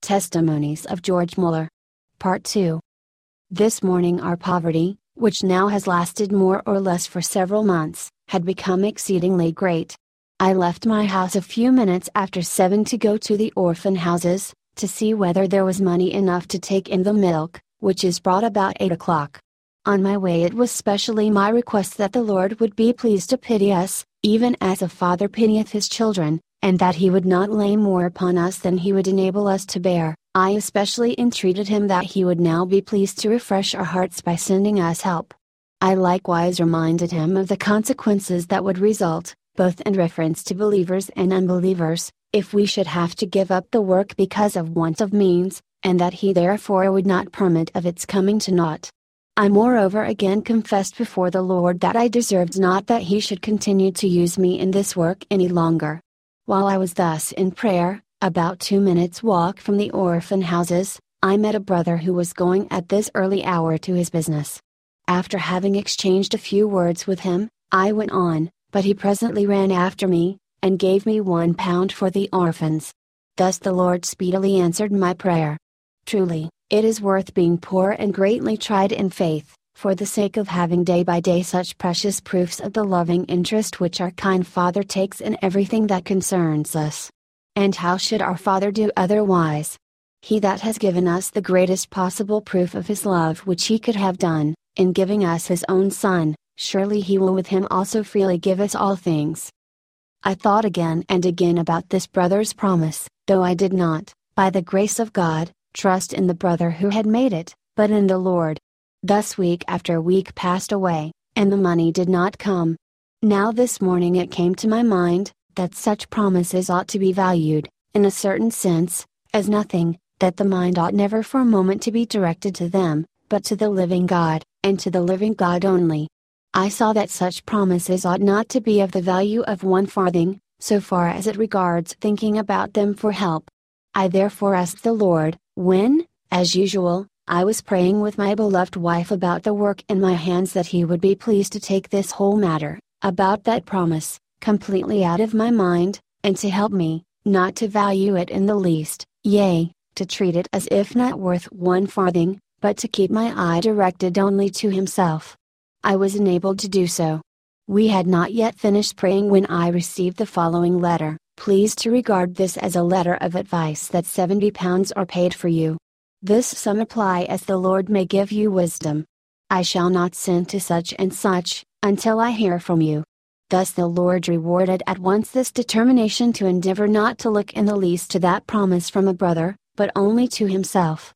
Testimonies of George Mueller. Part 2. This morning our poverty, which now has lasted more or less for several months, had become exceedingly great. I left my house a few minutes after 7 to go to the orphan houses, to see whether there was money enough to take in the milk, which is brought about 8 o'clock. On my way it was specially my request that the Lord would be pleased to pity us, even as a father pitieth his children, and that he would not lay more upon us than he would enable us to bear. I especially entreated him that he would now be pleased to refresh our hearts by sending us help. I likewise reminded him of the consequences that would result, both in reference to believers and unbelievers, if we should have to give up the work because of want of means, and that he therefore would not permit of its coming to naught. I moreover again confessed before the Lord that I deserved not that he should continue to use me in this work any longer. While I was thus in prayer, about 2 minutes' walk from the orphan houses, I met a brother who was going at this early hour to his business. After having exchanged a few words with him, I went on, but he presently ran after me, and gave me £1 for the orphans. Thus the Lord speedily answered my prayer. Truly, it is worth being poor and greatly tried in faith, for the sake of having day by day such precious proofs of the loving interest which our kind Father takes in everything that concerns us. And how should our Father do otherwise? He that has given us the greatest possible proof of His love which He could have done, in giving us His own Son, surely He will with Him also freely give us all things. I thought again and again about this brother's promise, though I did not, by the grace of God, trust in the brother who had made it, but in the Lord. Thus week after week passed away, and the money did not come. Now this morning it came to my mind, that such promises ought to be valued, in a certain sense, as nothing, that the mind ought never for a moment to be directed to them, but to the living God, and to the living God only. I saw that such promises ought not to be of the value of 1 farthing, so far as it regards thinking about them for help. I therefore asked the Lord, when, as usual, I was praying with my beloved wife about the work in my hands, that He would be pleased to take this whole matter, about that promise, completely out of my mind, and to help me, not to value it in the least, yea, to treat it as if not worth 1 farthing, but to keep my eye directed only to Himself. I was enabled to do so. We had not yet finished praying when I received the following letter. Please to regard this as a letter of advice that £70 are paid for you. This sum apply as the Lord may give you wisdom. I shall not send to such and such, until I hear from you. Thus the Lord rewarded at once this determination to endeavor not to look in the least to that promise from a brother, but only to himself.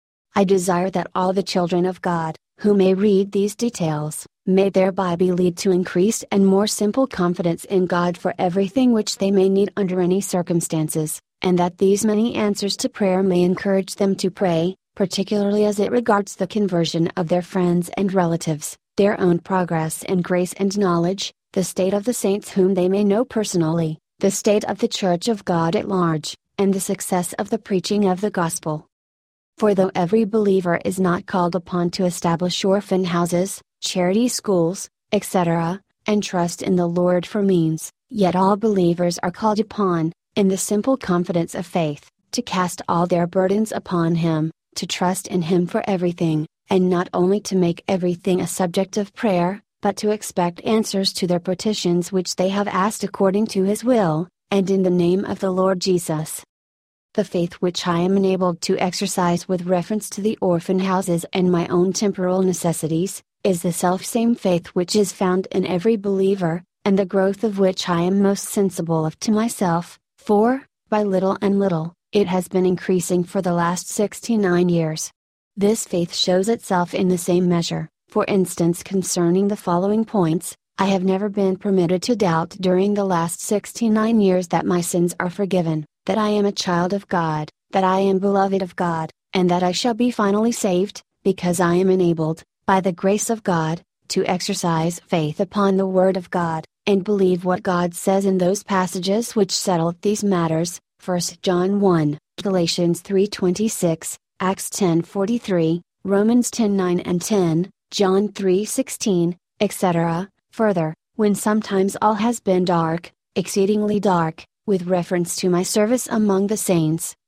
I desire that all the children of God, who may read these details, may thereby be led to increased and more simple confidence in God for everything which they may need under any circumstances, and that these many answers to prayer may encourage them to pray, particularly as it regards the conversion of their friends and relatives, their own progress in grace and knowledge, the state of the saints whom they may know personally, the state of the Church of God at large, and the success of the preaching of the gospel. For though every believer is not called upon to establish orphan houses, charity schools, etc., and trust in the Lord for means, yet all believers are called upon, in the simple confidence of faith, to cast all their burdens upon Him, to trust in Him for everything, and not only to make everything a subject of prayer, but to expect answers to their petitions which they have asked according to His will, and in the name of the Lord Jesus. The faith which I am enabled to exercise with reference to the orphan houses and my own temporal necessities, is the selfsame faith which is found in every believer, and the growth of which I am most sensible of to myself, for, by little and little, it has been increasing for the last 69 years. This faith shows itself in the same measure, for instance concerning the following points: I have never been permitted to doubt during the last 69 years that my sins are forgiven, that I am a child of God, that I am beloved of God, and that I shall be finally saved, because I am enabled, by the grace of God, to exercise faith upon the Word of God, and believe what God says in those passages which settle these matters, 1 John 1, Galatians 3:26, Acts 10:43, Romans 10:9 and 10, John 3:16, etc. Further, when sometimes all has been dark, exceedingly dark, with reference to my service among the saints,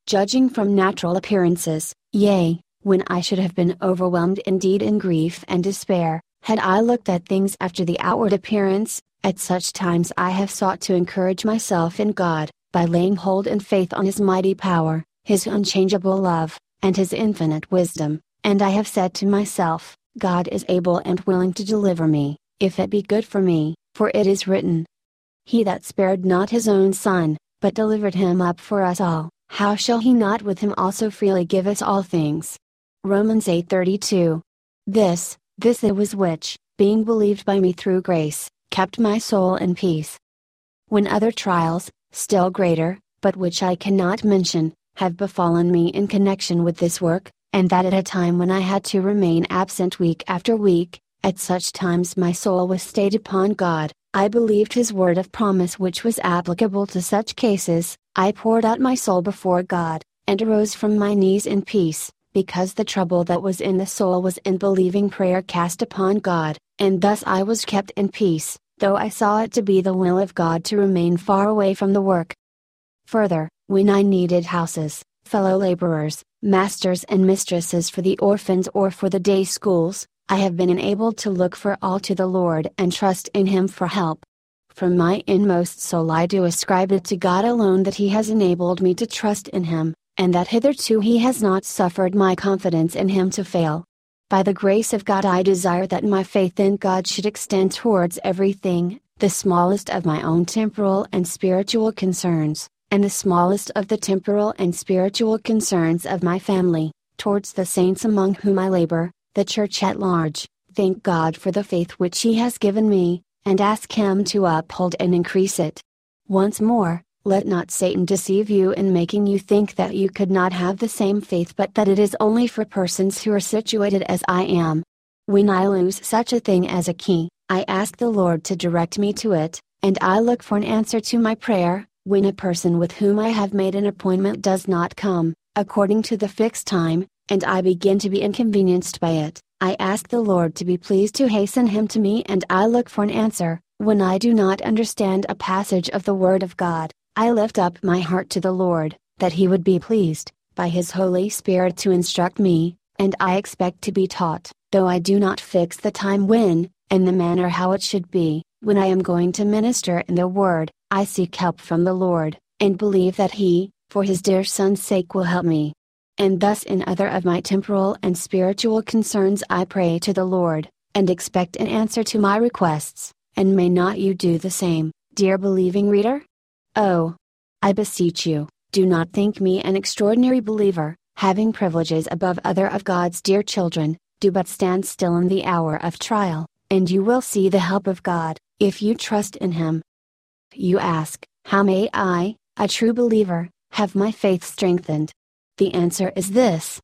judging from natural appearances, yea, when I should have been overwhelmed indeed in grief and despair, had I looked at things after the outward appearance. At such times I have sought to encourage myself in God, by laying hold in faith on His mighty power, His unchangeable love, and His infinite wisdom, and I have said to myself, God is able and willing to deliver me, if it be good for me, for it is written, He that spared not His own Son, but delivered Him up for us all, how shall He not with Him also freely give us all things? Romans 8:32. This it was which, being believed by me through grace, kept my soul in peace. When other trials, still greater, but which I cannot mention, have befallen me in connection with this work, and that at a time when I had to remain absent week after week, at such times my soul was stayed upon God, I believed His word of promise which was applicable to such cases, I poured out my soul before God, and arose from my knees in peace, because the trouble that was in the soul was in believing prayer cast upon God, and thus I was kept in peace, though I saw it to be the will of God to remain far away from the work. Further, when I needed houses, fellow laborers, masters and mistresses for the orphans or for the day schools, I have been enabled to look for all to the Lord and trust in Him for help. From my inmost soul I do ascribe it to God alone that He has enabled me to trust in Him, and that hitherto He has not suffered my confidence in Him to fail. By the grace of God I desire that my faith in God should extend towards everything, the smallest of my own temporal and spiritual concerns, and the smallest of the temporal and spiritual concerns of my family, towards the saints among whom I labor, the church at large. Thank God for the faith which He has given me, and ask Him to uphold and increase it. Once more, let not Satan deceive you in making you think that you could not have the same faith, but that it is only for persons who are situated as I am. When I lose such a thing as a key, I ask the Lord to direct me to it, and I look for an answer to my prayer. When a person with whom I have made an appointment does not come, according to the fixed time, and I begin to be inconvenienced by it, I ask the Lord to be pleased to hasten him to me, and I look for an answer. When I do not understand a passage of the Word of God, I lift up my heart to the Lord, that He would be pleased, by His Holy Spirit to instruct me, and I expect to be taught, though I do not fix the time when, and the manner how it should be. When I am going to minister in the Word, I seek help from the Lord, and believe that He, for His dear Son's sake, will help me. And thus in other of my temporal and spiritual concerns I pray to the Lord, and expect an answer to my requests, and may not you do the same, dear believing reader? Oh! I beseech you, do not think me an extraordinary believer, having privileges above other of God's dear children. Do but stand still in the hour of trial, and you will see the help of God, if you trust in Him. You ask, how may I, a true believer, have my faith strengthened? The answer is this.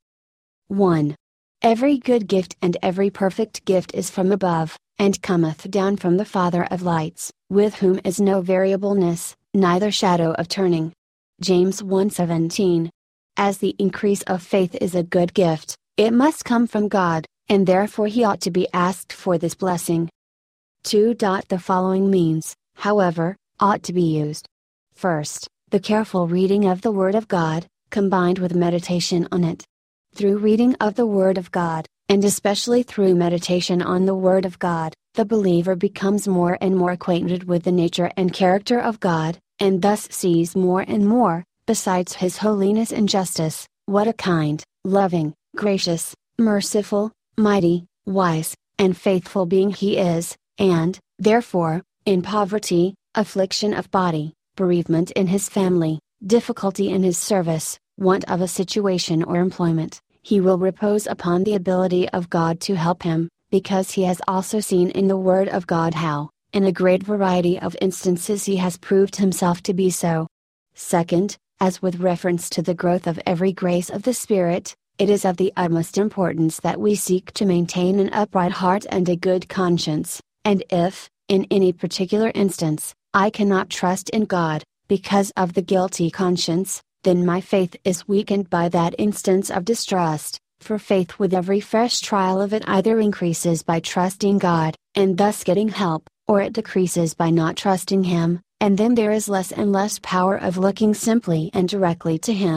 1. Every good gift and every perfect gift is from above, and cometh down from the Father of lights, with whom is no variableness, neither shadow of turning. James 1:17. As the increase of faith is a good gift, it must come from God, and therefore He ought to be asked for this blessing. 2. The following means, however, ought to be used. First, the careful reading of the Word of God, combined with meditation on it. Through reading of the Word of God, and especially through meditation on the Word of God, the believer becomes more and more acquainted with the nature and character of God, and thus sees more and more, besides His holiness and justice, what a kind, loving, gracious, merciful, mighty, wise, and faithful being He is, and, therefore, in poverty, affliction of body, bereavement in His family, difficulty in His service, want of a situation or employment, he will repose upon the ability of God to help him, because he has also seen in the Word of God how, in a great variety of instances He has proved Himself to be so. Second, as with reference to the growth of every grace of the Spirit, it is of the utmost importance that we seek to maintain an upright heart and a good conscience, and if, in any particular instance, I cannot trust in God, because of the guilty conscience, then my faith is weakened by that instance of distrust, for faith with every fresh trial of it either increases by trusting God, and thus getting help, or it decreases by not trusting Him, and then there is less and less power of looking simply and directly to Him,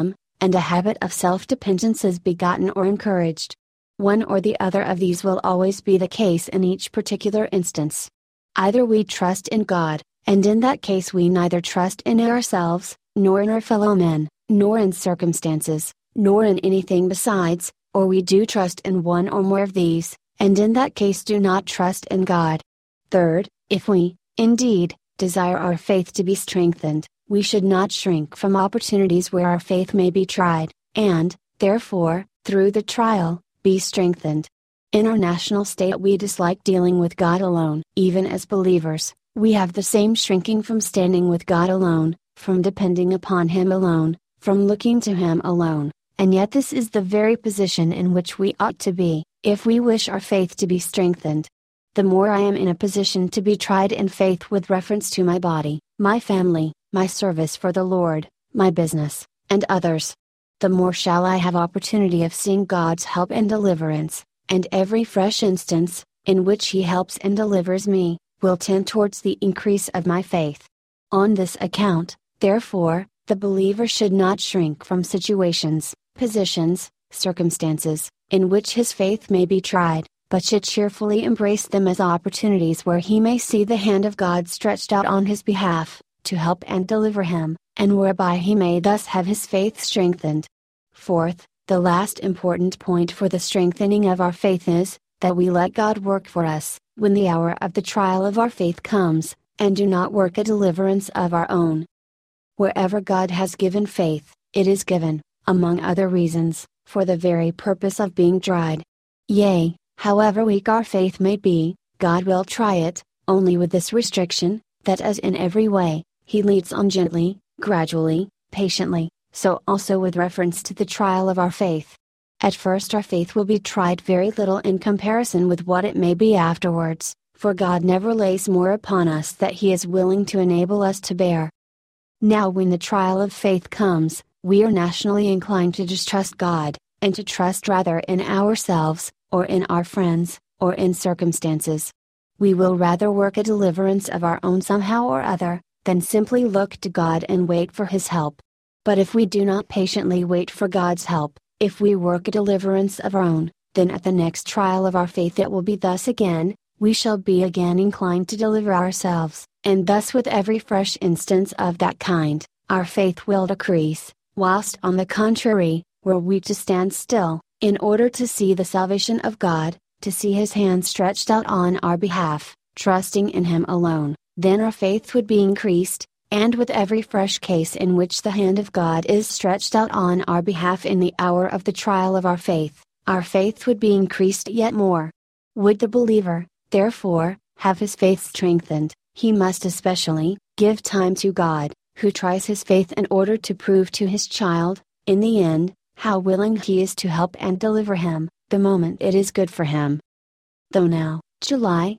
and a habit of self-dependence is begotten or encouraged. One or the other of these will always be the case in each particular instance. Either we trust in God, and in that case we neither trust in ourselves, nor in our fellow men, nor in circumstances, nor in anything besides, or we do trust in one or more of these, and in that case do not trust in God. Third, if we, indeed, desire our faith to be strengthened, we should not shrink from opportunities where our faith may be tried, and, therefore, through the trial, be strengthened. In our national state we dislike dealing with God alone. Even as believers, we have the same shrinking from standing with God alone, from depending upon Him alone, from looking to Him alone, and yet this is the very position in which we ought to be, if we wish our faith to be strengthened. The more I am in a position to be tried in faith with reference to my body, my family, my service for the Lord, my business, and others, the more shall I have opportunity of seeing God's help and deliverance, and every fresh instance, in which He helps and delivers me, will tend towards the increase of my faith. On this account, therefore, the believer should not shrink from situations, positions, circumstances, in which his faith may be tried, but should cheerfully embrace them as opportunities where he may see the hand of God stretched out on his behalf, to help and deliver him, and whereby he may thus have his faith strengthened. Fourth, the last important point for the strengthening of our faith is, that we let God work for us, when the hour of the trial of our faith comes, and do not work a deliverance of our own. Wherever God has given faith, it is given, among other reasons, for the very purpose of being tried. Yea, however weak our faith may be, God will try it, only with this restriction, that as in every way, He leads on gently, gradually, patiently, so also with reference to the trial of our faith. At first our faith will be tried very little in comparison with what it may be afterwards, for God never lays more upon us that He is willing to enable us to bear. Now when the trial of faith comes, we are nationally inclined to distrust God, and to trust rather in ourselves, or in our friends, or in circumstances. We will rather work a deliverance of our own somehow or other, than simply look to God and wait for His help. But if we do not patiently wait for God's help, if we work a deliverance of our own, then at the next trial of our faith it will be thus again, we shall be again inclined to deliver ourselves, and thus with every fresh instance of that kind, our faith will decrease, whilst on the contrary, were we to stand still, in order to see the salvation of God, to see His hand stretched out on our behalf, trusting in Him alone, then our faith would be increased, and with every fresh case in which the hand of God is stretched out on our behalf in the hour of the trial of our faith would be increased yet more. Would the believer, therefore, have his faith strengthened, he must especially give time to God, who tries his faith in order to prove to His child, in the end, how willing He is to help and deliver him, the moment it is good for him. Though now, July,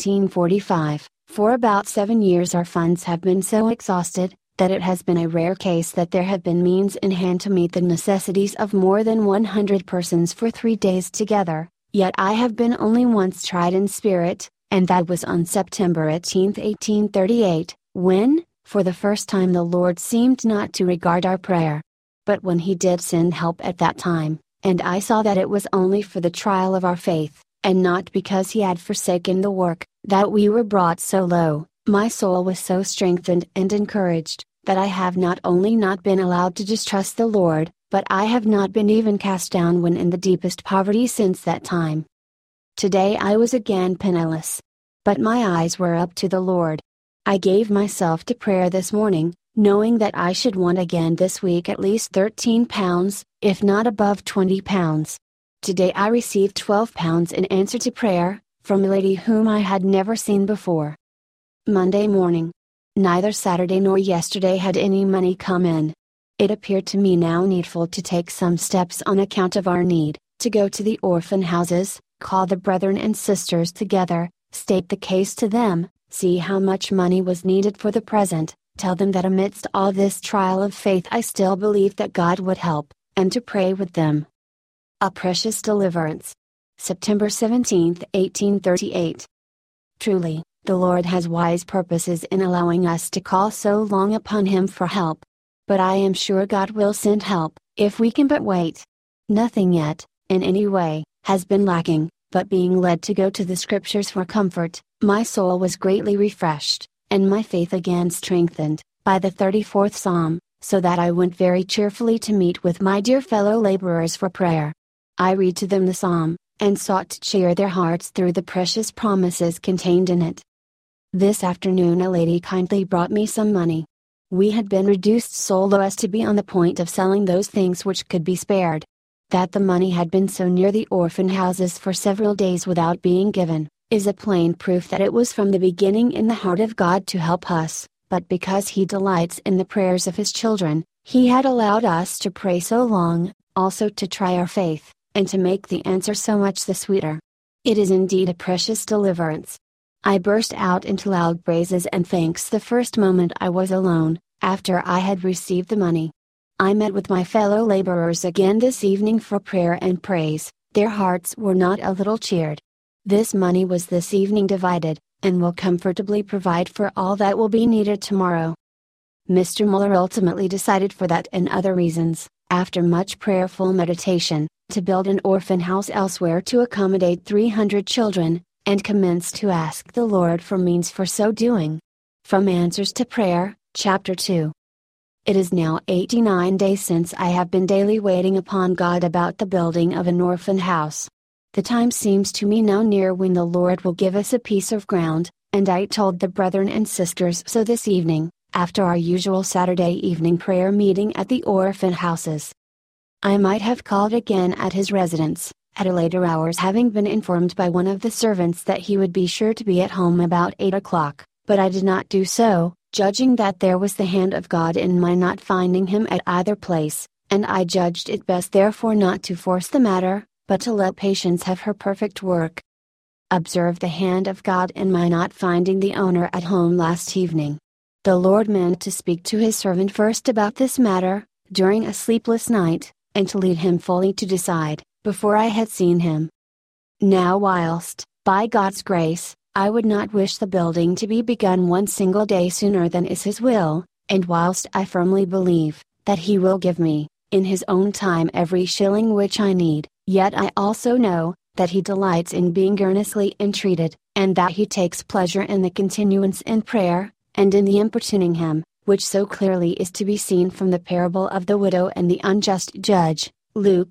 1845, for about 7 years our funds have been so exhausted, that it has been a rare case that there have been means in hand to meet the necessities of more than 100 persons for 3 days together, yet I have been only once tried in spirit, and that was on September 18, 1838, when, for the first time the Lord seemed not to regard our prayer. But when He did send help at that time, and I saw that it was only for the trial of our faith, and not because He had forsaken the work, that we were brought so low, my soul was so strengthened and encouraged, that I have not only not been allowed to distrust the Lord, but I have not been even cast down when in the deepest poverty since that time. Today I was again penniless. But my eyes were up to the Lord. I gave myself to prayer this morning, knowing that I should want again this week at least £13, if not above £20. Today I received £12 in answer to prayer, from a lady whom I had never seen before. Monday morning. Neither Saturday nor yesterday had any money come in. It appeared to me now needful to take some steps on account of our need, to go to the orphan houses, call the brethren and sisters together, state the case to them, see how much money was needed for the present, tell them that amidst all this trial of faith I still believed that God would help, and to pray with them. A precious deliverance. September 17, 1838. Truly, the Lord has wise purposes in allowing us to call so long upon Him for help. But I am sure God will send help, If we can but wait. Nothing yet, in any way, has been lacking, but being led to go to the Scriptures for comfort, my soul was greatly refreshed, and my faith again strengthened, by the 34th Psalm, so that I went very cheerfully to meet with my dear fellow laborers for prayer. I read to them the Psalm, and sought to cheer their hearts through the precious promises contained in it. This afternoon a lady kindly brought me some money. We had been reduced so low as to be on the point of selling those things which could be spared. That the money had been so near the orphan houses for several days without being given, is a plain proof that it was from the beginning in the heart of God to help us, but because He delights in the prayers of His children, He had allowed us to pray so long, also to try our faith, and to make the answer so much the sweeter. It is indeed a precious deliverance. I burst out into loud praises and thanks the first moment I was alone, after I had received the money. I met with my fellow laborers again this evening for prayer and praise. Their hearts were not a little cheered. This money was this evening divided, and will comfortably provide for all that will be needed tomorrow. Mr. Muller ultimately decided for that and other reasons, after much prayerful meditation, to build an orphan house elsewhere to accommodate 300 children, and commenced to ask the Lord for means for so doing. From Answers to Prayer, Chapter 2. It is now 89 days since I have been daily waiting upon God about the building of an orphan house. The time seems to me now near when the Lord will give us a piece of ground, and I told the brethren and sisters so this evening, after our usual Saturday evening prayer meeting at the orphan houses. I might have called again at his residence, at a later hours, having been informed by one of the servants that he would be sure to be at home about 8 o'clock, but I did not do so, judging that there was the hand of God in my not finding him at either place, and I judged it best therefore not to force the matter, but to let patience have her perfect work. Observe the hand of God in my not finding the owner at home last evening. The Lord meant to speak to His servant first about this matter, during a sleepless night, and to lead him fully to decide, before I had seen him. Now whilst, by God's grace, I would not wish the building to be begun one single day sooner than is His will, and whilst I firmly believe, that He will give me, in His own time every shilling which I need, yet I also know, that He delights in being earnestly entreated, and that He takes pleasure in the continuance in prayer, and in the importuning Him, which so clearly is to be seen from the parable of the widow and the unjust judge, Luke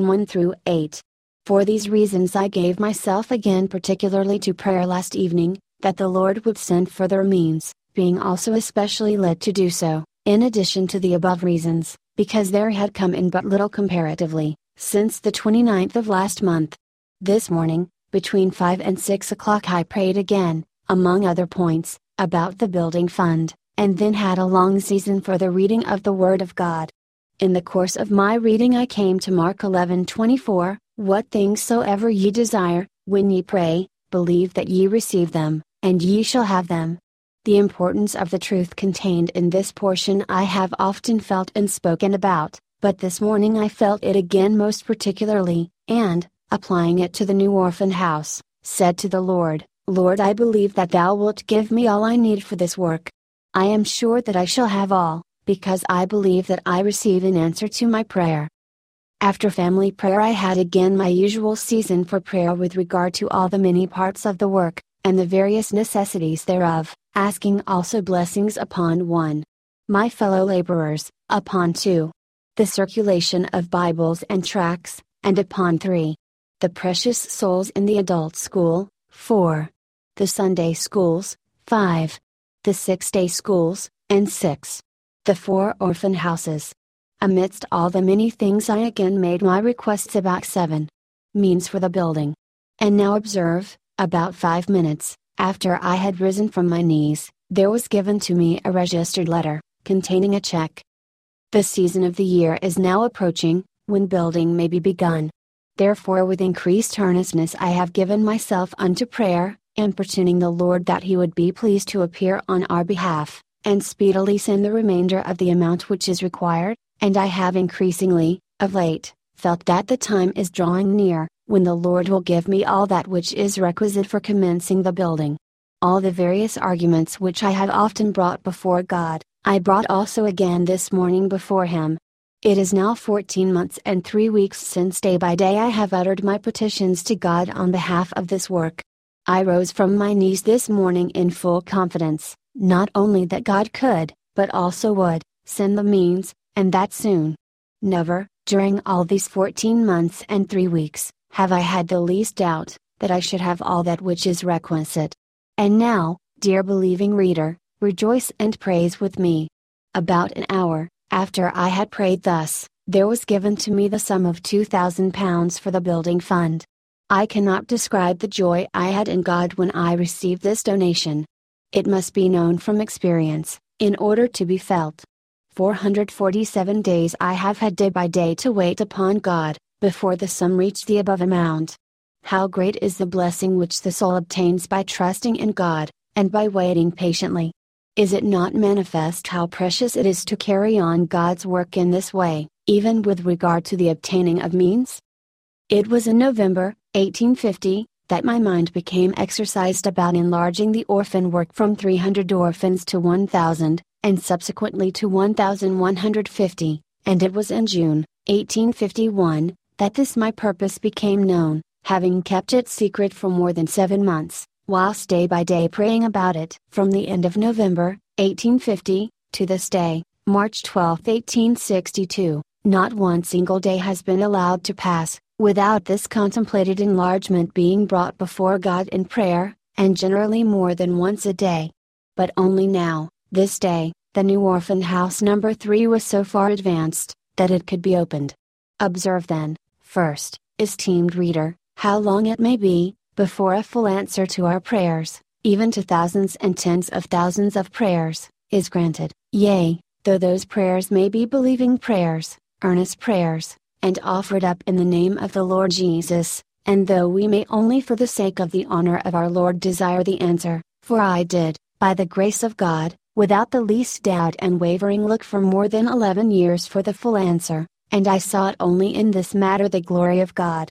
18:1-8. For these reasons I gave myself again particularly to prayer last evening, that the Lord would send further means, being also especially led to do so, in addition to the above reasons, because there had come in but little comparatively, since the 29th of last month. This morning, between 5 and 6 o'clock I prayed again, among other points, about the building fund, and then had a long season for the reading of the Word of God. In the course of my reading I came to Mark 11:24, What things soever ye desire, when ye pray, believe that ye receive them, and ye shall have them. The importance of the truth contained in this portion I have often felt and spoken about, but this morning I felt it again most particularly, and, applying it to the new orphan house, said to the Lord, Lord, I believe that Thou wilt give me all I need for this work. I am sure that I shall have all, because I believe that I receive an answer to my prayer. After family prayer I had again my usual season for prayer with regard to all the many parts of the work, and the various necessities thereof, asking also blessings upon 1. My fellow laborers, upon 2. The circulation of Bibles and tracts, and upon 3. The precious souls in the adult school, 4. The Sunday schools, 5. The 6-day schools, and 6. The 4 orphan houses. Amidst all the many things I again made my requests about 7. Means for the building. And now observe, about 5 minutes, after I had risen from my knees, there was given to me a registered letter, containing a check. The season of the year is now approaching, when building may be begun. Therefore with increased earnestness I have given myself unto prayer, importuning the Lord that He would be pleased to appear on our behalf, and speedily send the remainder of the amount which is required, and I have increasingly, of late, felt that the time is drawing near, when the Lord will give me all that which is requisite for commencing the building. All the various arguments which I have often brought before God, I brought also again this morning before Him. It is now 14 months and 3 weeks since day by day I have uttered my petitions to God on behalf of this work. I rose from my knees this morning in full confidence, not only that God could, but also would, send the means, and that soon. Never, during all these 14 months and 3 weeks, have I had the least doubt, that I should have all that which is requisite. And now, dear believing reader, rejoice and praise with me. About an hour, after I had prayed thus, there was given to me the sum of £2,000 for the building fund. I cannot describe the joy I had in God when I received this donation. It must be known from experience, in order to be felt. 447 days I have had day by day to wait upon God, before the sum reached the above amount. How great is the blessing which the soul obtains by trusting in God, and by waiting patiently! Is it not manifest how precious it is to carry on God's work in this way, even with regard to the obtaining of means? It was in November, 1850, that my mind became exercised about enlarging the orphan work from 300 orphans to 1,000, and subsequently to 1,150, and it was in June, 1851, that this my purpose became known, having kept it secret for more than 7 months, whilst day by day praying about it. From the end of November, 1850, to this day, March 12, 1862, not one single day has been allowed to pass, without this contemplated enlargement being brought before God in prayer, and generally more than once a day. But only now, this day, the new orphan house number 3 was so far advanced, that it could be opened. Observe then, first, esteemed reader, how long it may be, before a full answer to our prayers, even to thousands and tens of thousands of prayers, is granted. Yea, though those prayers may be believing prayers, earnest prayers, and offered up in the name of the Lord Jesus, and though we may only for the sake of the honor of our Lord desire the answer, for I did, by the grace of God, without the least doubt and wavering look for more than 11 years for the full answer, and I sought only in this matter the glory of God.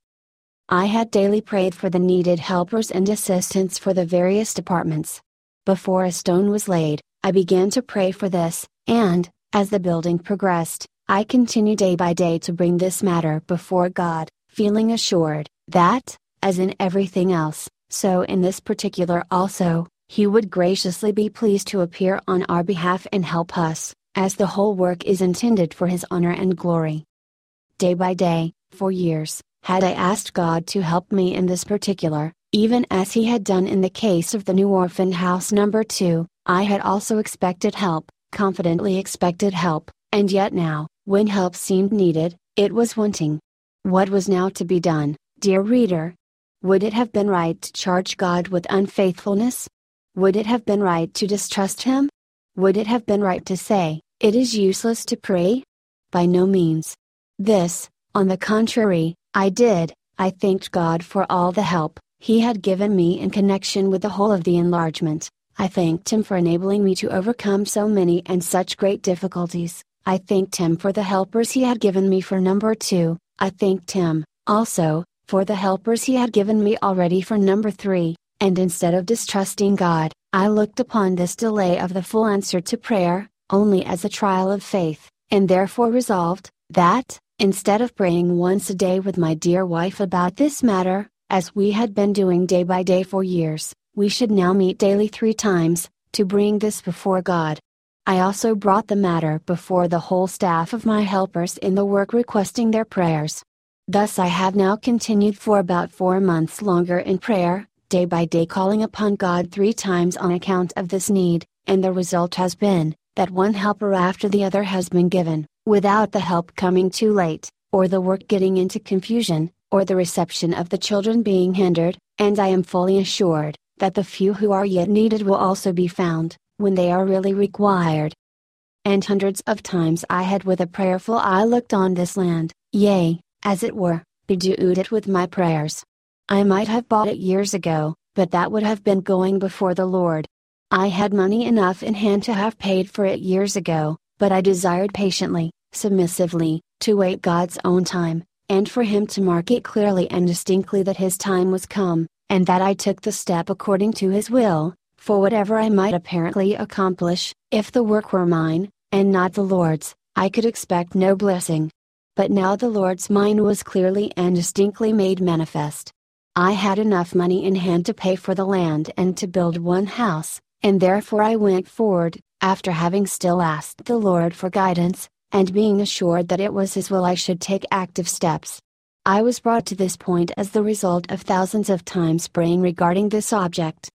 I had daily prayed for the needed helpers and assistants for the various departments. Before a stone was laid, I began to pray for this, and, as the building progressed, I continued day by day to bring this matter before God, feeling assured, that, as in everything else, so in this particular also, He would graciously be pleased to appear on our behalf and help us, as the whole work is intended for His honor and glory. Day by day, for years, had I asked God to help me in this particular, even as He had done in the case of the new orphan house number 2, I had also expected help, confidently expected help, and yet now, when help seemed needed, it was wanting. What was now to be done, dear reader? Would it have been right to charge God with unfaithfulness? Would it have been right to distrust Him? Would it have been right to say, "It is useless to pray"? By no means. This, on the contrary, I did. I thanked God for all the help He had given me in connection with the whole of the enlargement. I thanked Him for enabling me to overcome so many and such great difficulties. I thanked Him for the helpers He had given me for number 2. I thanked Him, also, for the helpers He had given me already for number 3, and instead of distrusting God, I looked upon this delay of the full answer to prayer, only as a trial of faith, and therefore resolved, that, instead of praying once a day with my dear wife about this matter, as we had been doing day by day for years, we should now meet daily 3 times, to bring this before God. I also brought the matter before the whole staff of my helpers in the work, requesting their prayers. Thus I have now continued for about 4 months longer in prayer, day by day calling upon God 3 times on account of this need, and the result has been, that one helper after the other has been given, without the help coming too late, or the work getting into confusion, or the reception of the children being hindered, and I am fully assured, that the few who are yet needed will also be found, when they are really required. And hundreds of times I had with a prayerful eye looked on this land, yea, as it were, bedewed it with my prayers. I might have bought it years ago, but that would have been going before the Lord. I had money enough in hand to have paid for it years ago, but I desired patiently, submissively, to wait God's own time, and for Him to mark it clearly and distinctly that His time was come, and that I took the step according to His will, for whatever I might apparently accomplish, if the work were mine, and not the Lord's, I could expect no blessing. But now the Lord's mind was clearly and distinctly made manifest. I had enough money in hand to pay for the land and to build one house, and therefore I went forward, after having still asked the Lord for guidance, and being assured that it was His will I should take active steps. I was brought to this point as the result of thousands of times praying regarding this object.